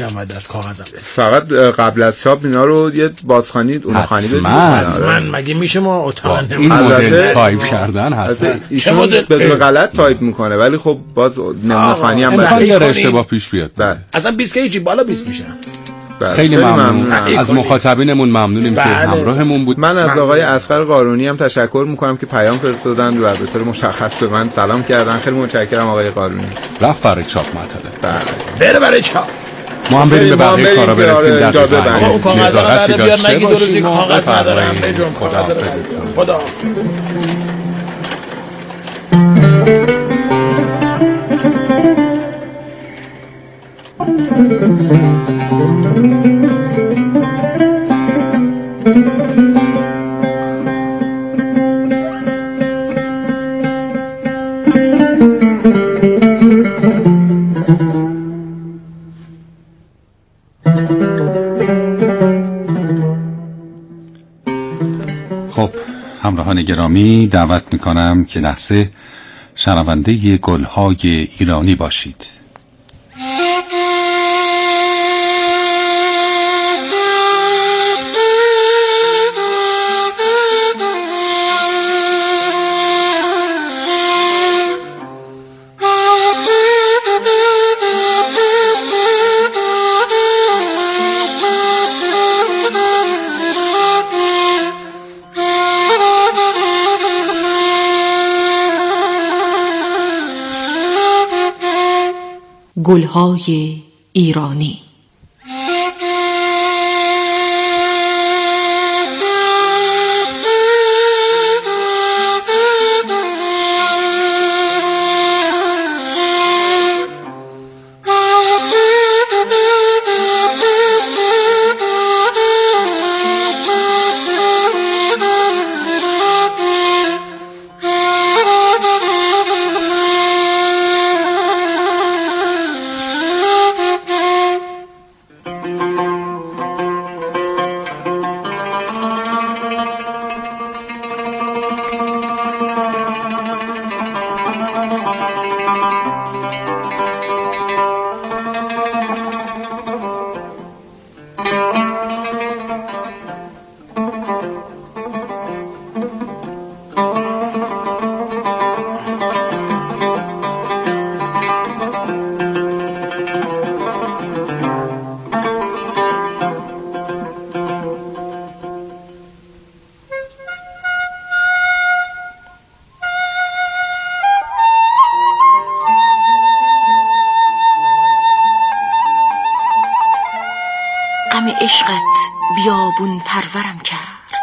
اومد از کاغذم رسید. فقط قبل از چاپ اینا رو یه بازخوانی اونخوانی بدید. من مگه میشه ما اتاق این مدل تایپ کردن حتی ایشون بدون غلط تایپ میکنه ولی خب باز نمونه خوانی هم امکان داره اشتباه پیش بیاد. اصلا 20 که بالا 20 میشه. خیلی ممنون از مخاطبینمون، ممنونیم که همراهمون بود. من از آقای اصغر قارونی هم تشکر میکنم که پیام فرستادن و به طور مشخص به من سلام کردن. خیلی متشکرم آقای قارونی. رفت برای چاپ مطلب. بره برای چاپ. ما هم بریم به بقیه کارا برسیم. در اون نظارتی داشته باشیم. کاغذ ندارم. خدا خب همراهان گرامی، دعوت میکنم که لحظه شنونده گلهای ایرانی باشید. گلهای ایرانی. غم عشقت بیابون پرورم کرد،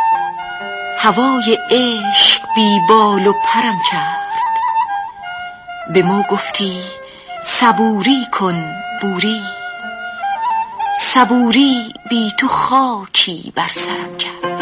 هوای عشق بی بال و پرم کرد. به ما گفتی صبوری کن بوری، صبوری بی تو خاکی بر سرم کرد.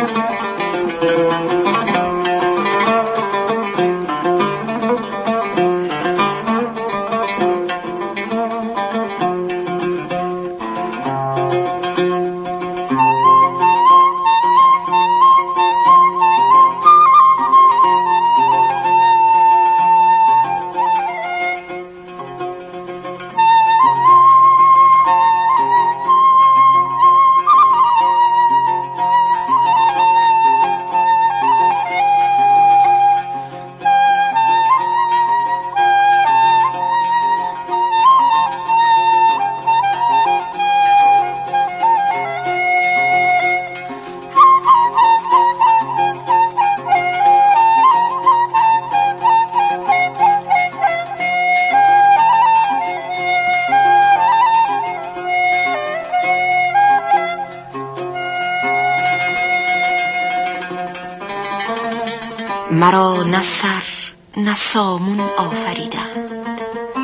مرا نه سر نه سامون آفریدند،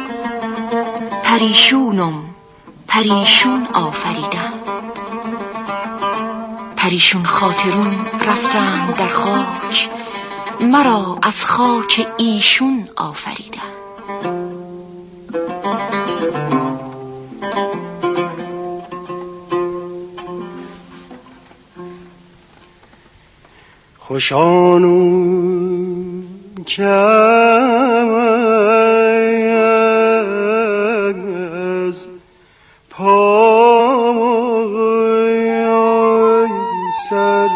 پریشونم پریشون آفریدند. پریشون خاطرون رفتند در خاک، مرا از خاک ایشون آفریدند. خوشانو که از پای سر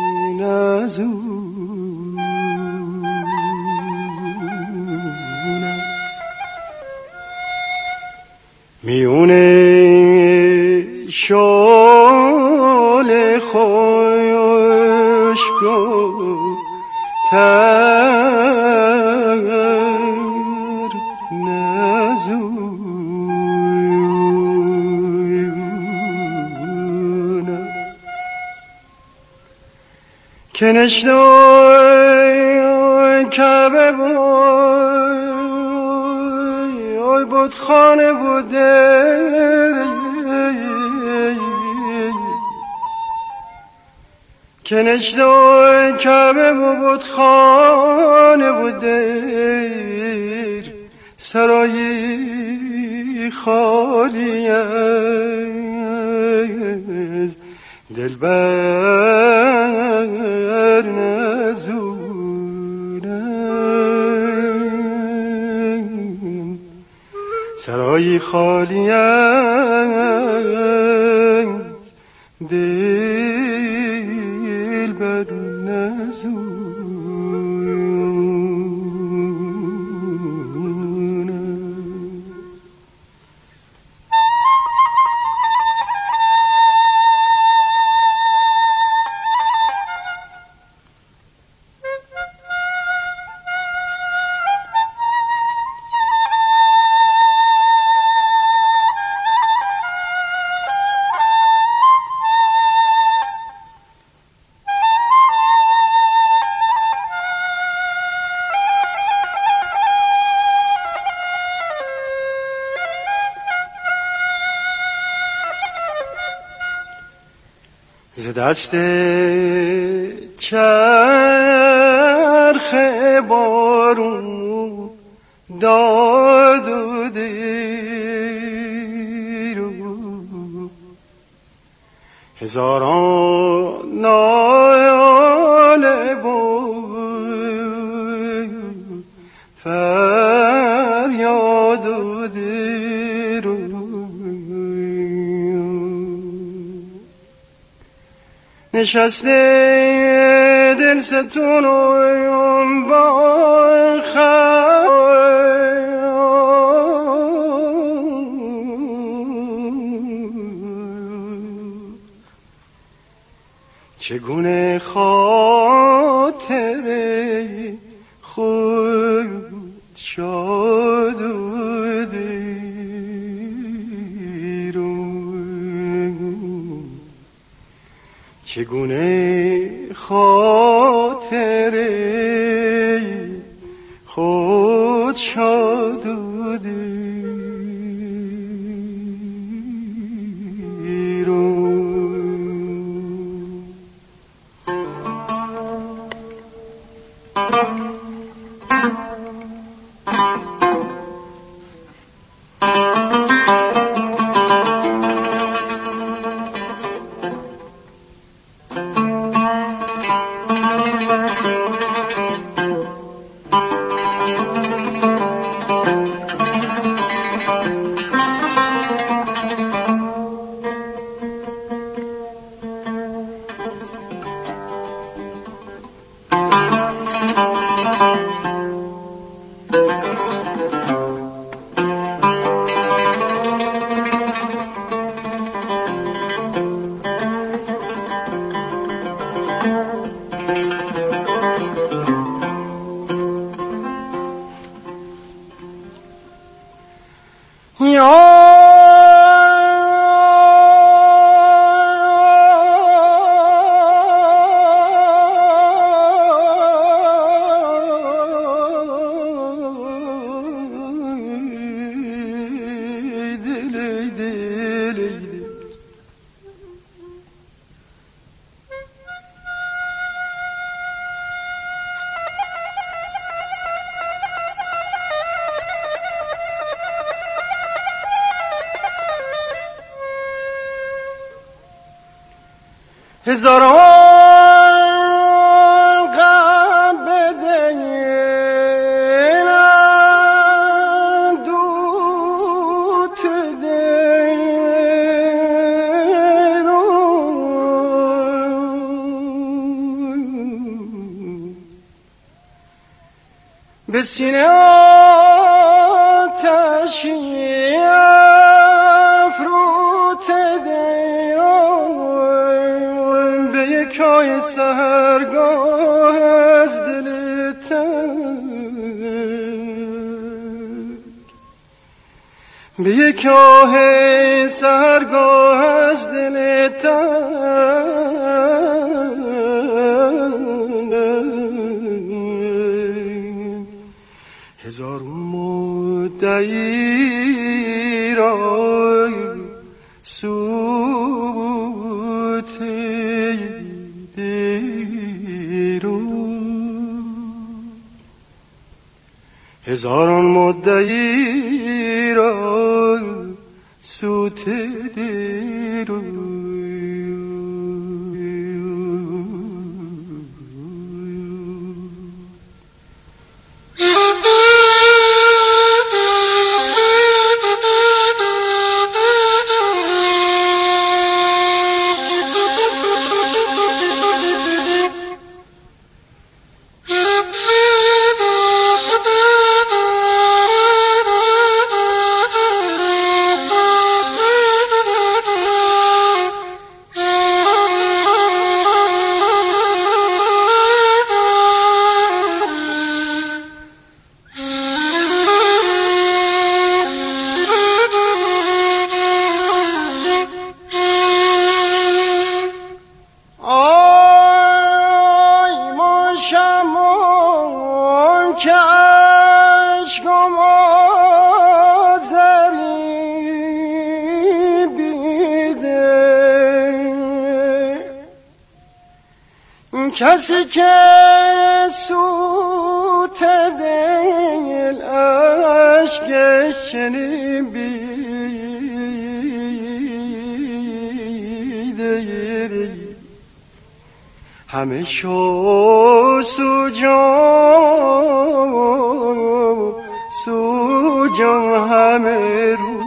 نزونم، میونه شال خشک تر نزونم، که نشنای کعبه بای بود خانه بوده، که نشنای کعبه بود خانه بوده، سرایی خالی از دلبر نزونم، سرایی خالی از دلبر نزونم. ز دست چرخ بارون داد و دیر و هزاران ناله بود فریاد و دیر و نشسته دل ستونم با چگونه خاطر خود شاد و دیرون، چگونه خاطر خود شاد و دیرون. هزاران غم بدهن دوت دین به سینه آتشی افروت دین به یکای سهرگاه از دل تنگ به یکای سهرگاه از دل تنگ هزار مدعی را سوت دیرو هزاران مدعی را سوت دیرو کسی که سوت دل عشقش چنین بیده همه شو سوجان همه رو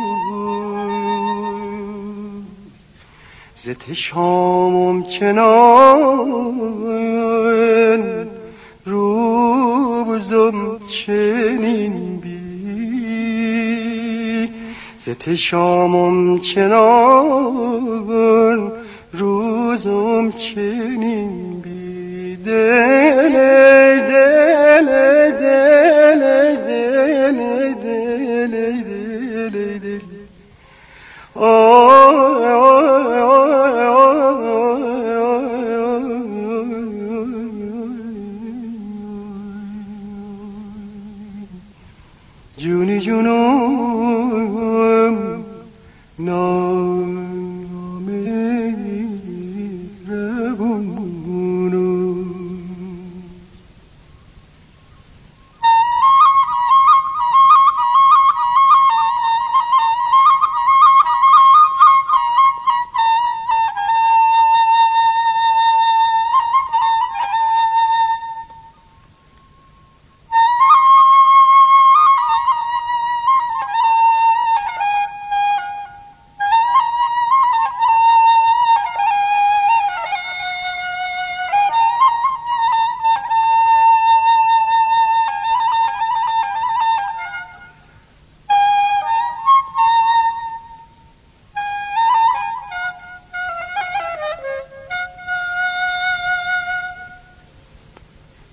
زت شامم چنان روزم چنین بی زت شامم چنان روزم چنین بی دل دل دل دل دل دل دل جونی جونم نامه ربونم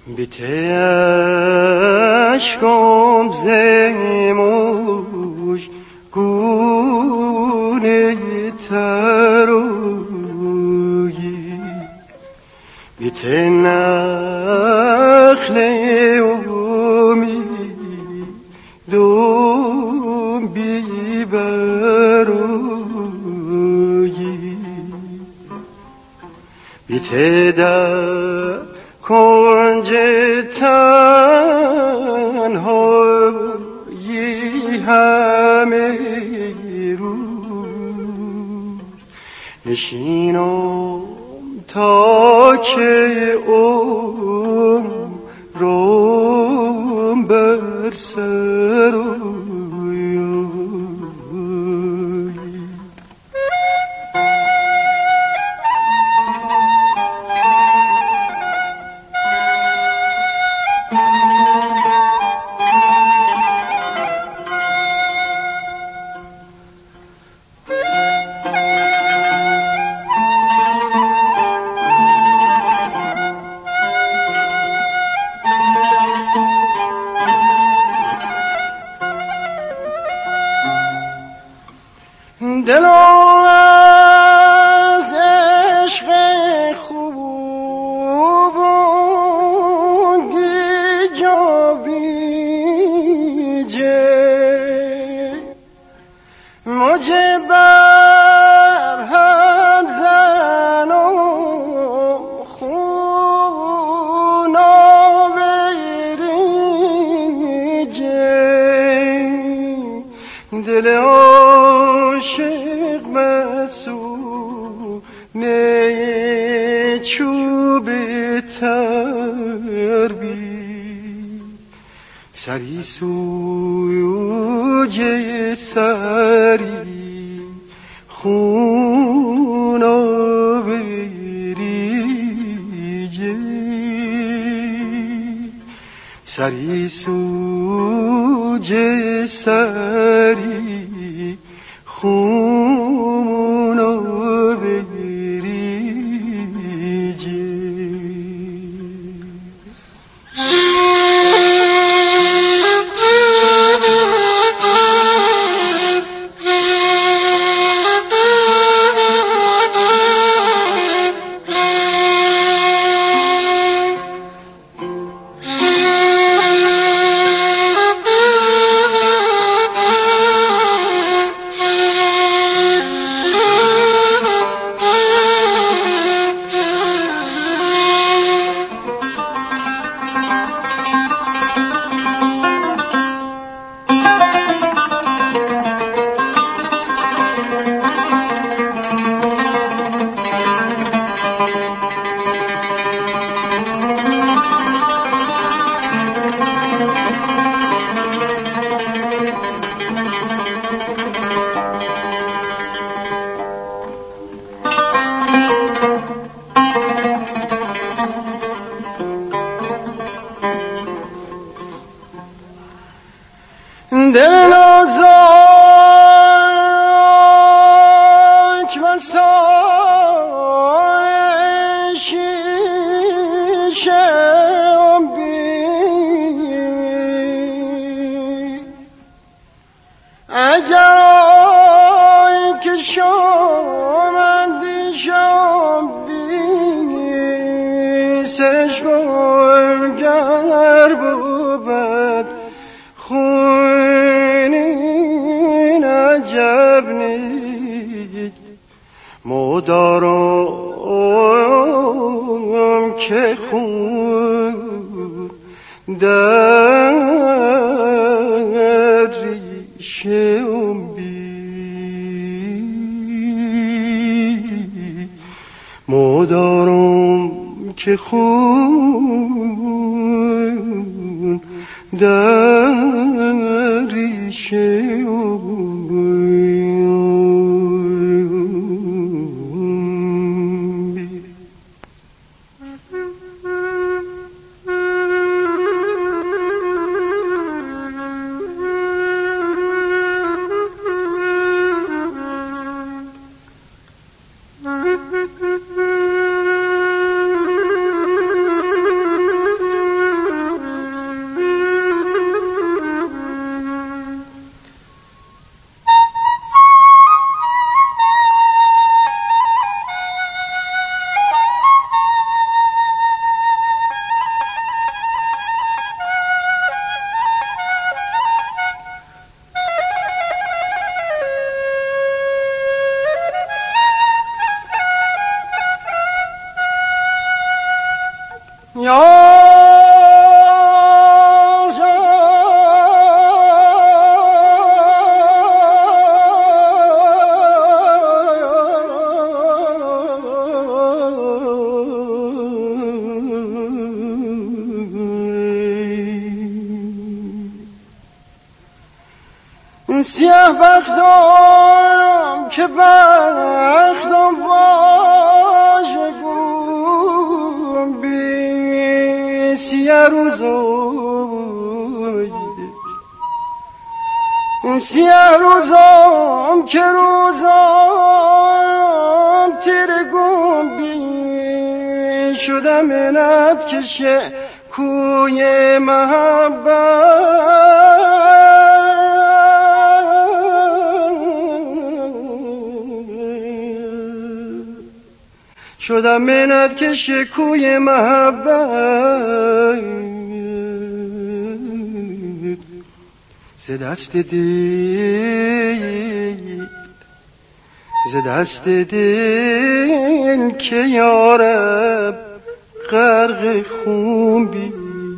بیته اشکم زموش گونه ترویی بیته نخل امیدم بیبرویی بیته در کنج تنهایی همه روز نشینم تا که عمرم بر سر دل از عشق خوب جا بیجه مجه بر هم زنم خونا بریجه دل عاشق مسونه چوب تربی سری سوی سری خونا بریجه سری سوی سری خونا بریجه دل نازک من سای شیشم بی اگر آی که شامندی شام بینی سرش گرگر بود خونین عجب نیست مدارم که خون در ریشم بی مدارم که خون در سیاه بختم که بختم واژه گم بی سیاه روزم که روزم تیره گم بی شدم منت کشه کوی محبت شدم منت که شکوی محبت ز دست دل که یارب غرق خون بی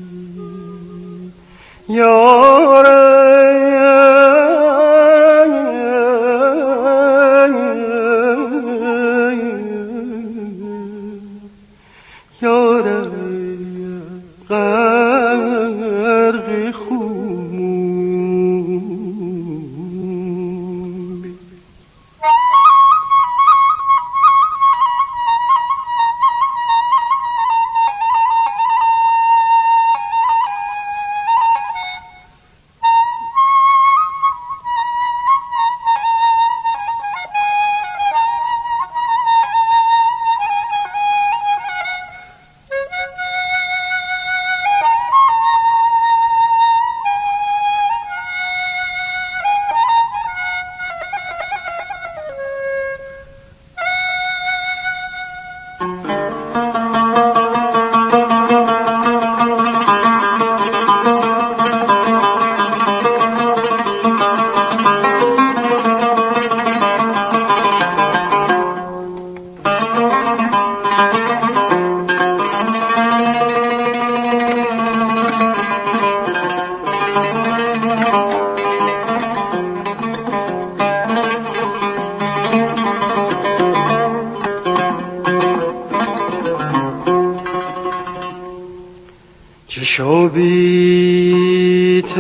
شوبیت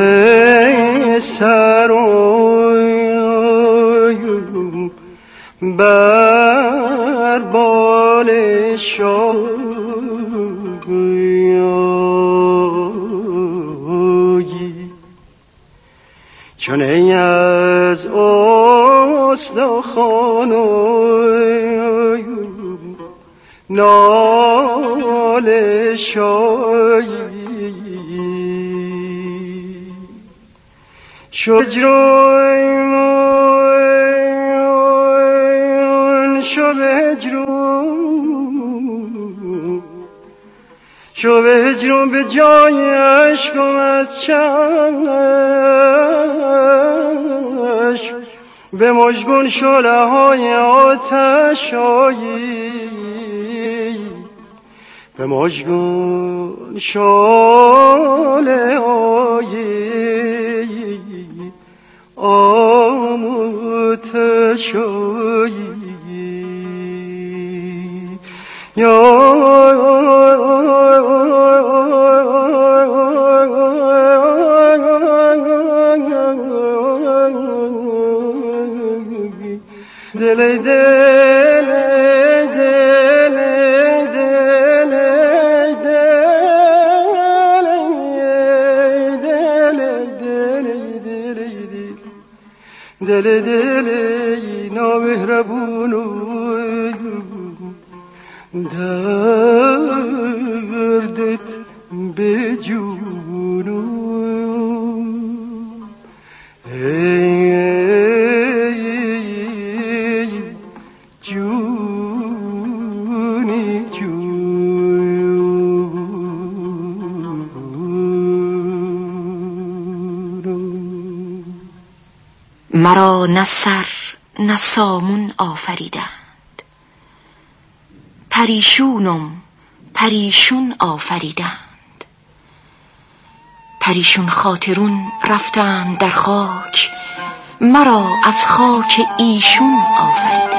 سرایم بر بال شایی چون ای از استخوانم ناله شایی شو به هجرون به جای عشقم از چشم به مژگون شعله های آتش آیی به مژگون شعله های آتش آیی دل دل دل دل دل دل نامهربون دردت به جونم جونی جونم مرا نه سر نه سامون آفریدند، پریشونم پریشون آفریدند. پریشون خاطرون رفتند در خاک، مرا از خاک ایشون آفریدند.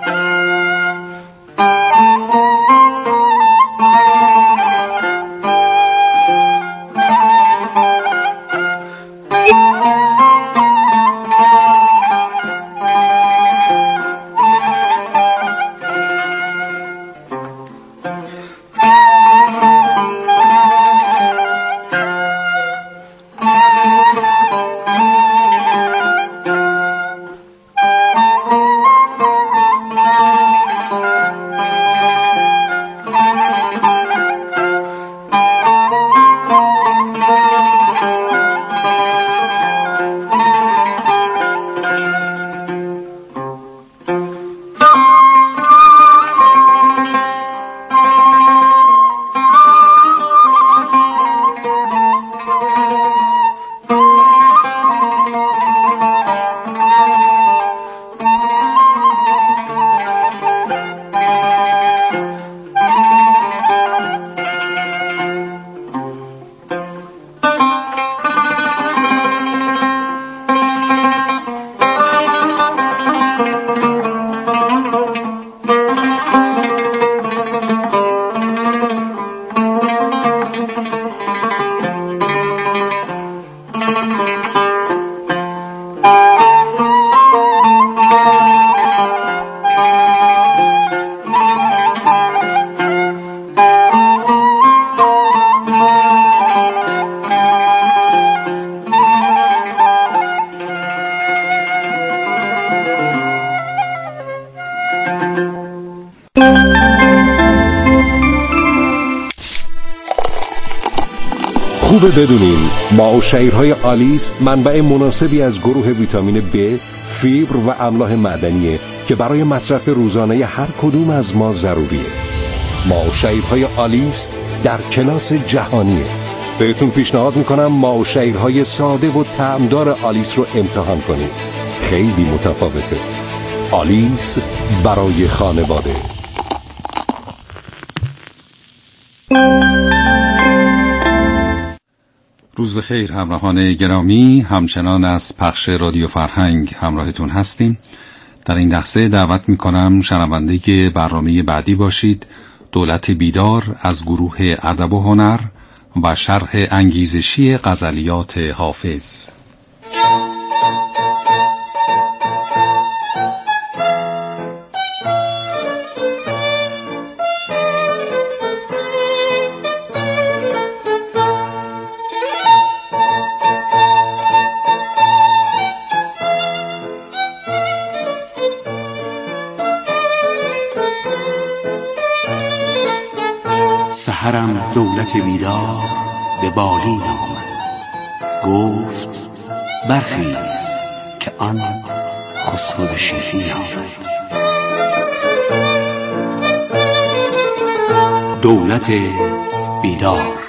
خوبه بدونین ماهوشهیرهای آلیس منبع مناسبی از گروه ویتامین B، فیبر و املاح معدنیه که برای مصرف روزانه هر کدوم از ما ضروریه. ماهوشهیرهای آلیس در کلاس جهانیه. بهتون پیشنهاد میکنم ماهوشهیرهای ساده و طعمدار آلیس رو امتحان کنید. خیلی متفاوته. آلیس برای خانواده. روز بخیر همراهان گرامی، همچنان از پخش رادیو فرهنگ همراهتون هستیم. در این لحظه دعوت میکنم شنونده برنامه بعدی باشید. دولت بیدار از گروه ادب و هنر و شرح انگیزشی غزلیات حافظ. سحرم دولت بیدار به بالین آمد، گفت برخیز که آن خسرو شیرین آمد. دولت بیدار.